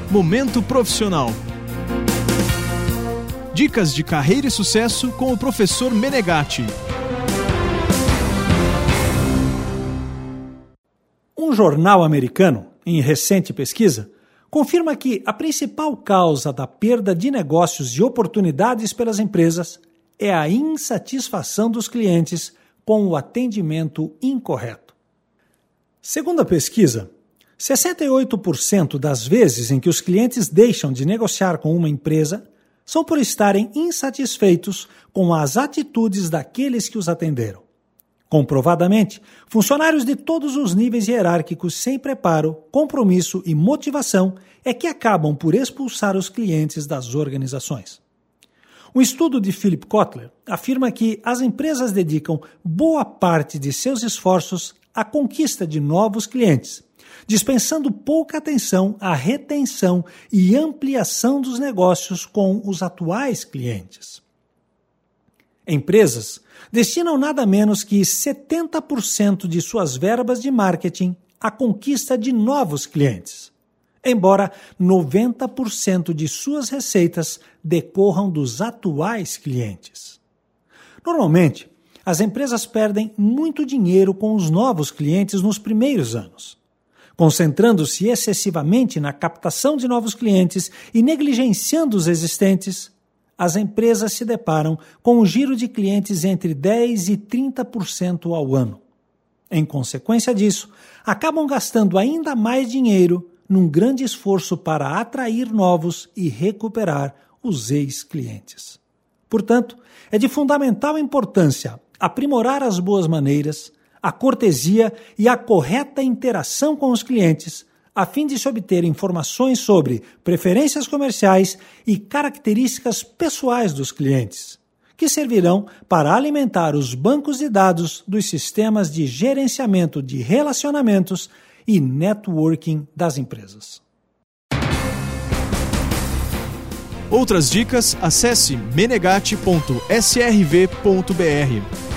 Momento Profissional. Dicas de carreira e sucesso com o professor Menegatti. Um jornal americano, em recente pesquisa, confirma que a principal causa da perda de negócios e oportunidades pelas empresas é a insatisfação dos clientes com o atendimento incorreto. Segundo a pesquisa, 68% das vezes em que os clientes deixam de negociar com uma empresa são por estarem insatisfeitos com as atitudes daqueles que os atenderam. Comprovadamente, funcionários de todos os níveis hierárquicos sem preparo, compromisso e motivação é que acabam por expulsar os clientes das organizações. Um estudo de Philip Kotler afirma que as empresas dedicam boa parte de seus esforços à conquista de novos clientes, dispensando pouca atenção à retenção e ampliação dos negócios com os atuais clientes. Empresas destinam nada menos que 70% de suas verbas de marketing à conquista de novos clientes, embora 90% de suas receitas decorram dos atuais clientes. Normalmente, as empresas perdem muito dinheiro com os novos clientes nos primeiros anos, concentrando-se excessivamente na captação de novos clientes e negligenciando os existentes. As empresas se deparam com um giro de clientes entre 10% e 30% ao ano. Em consequência disso, acabam gastando ainda mais dinheiro num grande esforço para atrair novos e recuperar os ex-clientes. Portanto, é de fundamental importância aprimorar as boas maneiras, a cortesia e a correta interação com os clientes, a fim de se obter informações sobre preferências comerciais e características pessoais dos clientes, que servirão para alimentar os bancos de dados dos sistemas de gerenciamento de relacionamentos e networking das empresas. Outras dicas, acesse menegatti.srv.br.